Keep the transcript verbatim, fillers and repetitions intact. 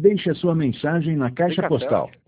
Deixe a sua mensagem na caixa Tem café? postal